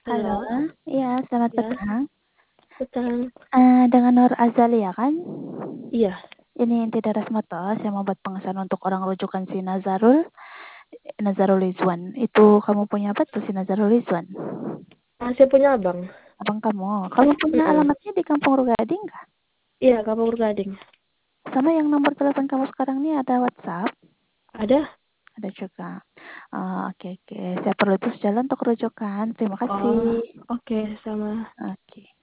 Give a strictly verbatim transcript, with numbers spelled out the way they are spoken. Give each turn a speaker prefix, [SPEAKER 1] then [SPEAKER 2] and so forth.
[SPEAKER 1] Halo,
[SPEAKER 2] Halo, iya selamat
[SPEAKER 1] ya,
[SPEAKER 2] petang.
[SPEAKER 1] petang.
[SPEAKER 2] Eee, dengan Nur Azalia kan?
[SPEAKER 1] Iya.
[SPEAKER 2] Ini inti dari Rasmato, saya mau buat pengesahan untuk orang rujukan si Nazarul, Nazarul Rizwan. Itu kamu punya apa tuh si Nazarul Rizwan?
[SPEAKER 1] Masih punya abang.
[SPEAKER 2] Abang kamu. Kamu punya
[SPEAKER 1] Mhm.
[SPEAKER 2] alamatnya di Kampung Rugading nggak?
[SPEAKER 1] Iya, Kampung Rugading.
[SPEAKER 2] Sama yang nomor telepon kamu sekarang nih ada WhatsApp?
[SPEAKER 1] Ada?
[SPEAKER 2] Ada juga. Oh, oke oke. Saya perlu terus jalan untuk rujukan. Terima
[SPEAKER 1] Oh,
[SPEAKER 2] kasih.
[SPEAKER 1] oke, sama.
[SPEAKER 2] Oke.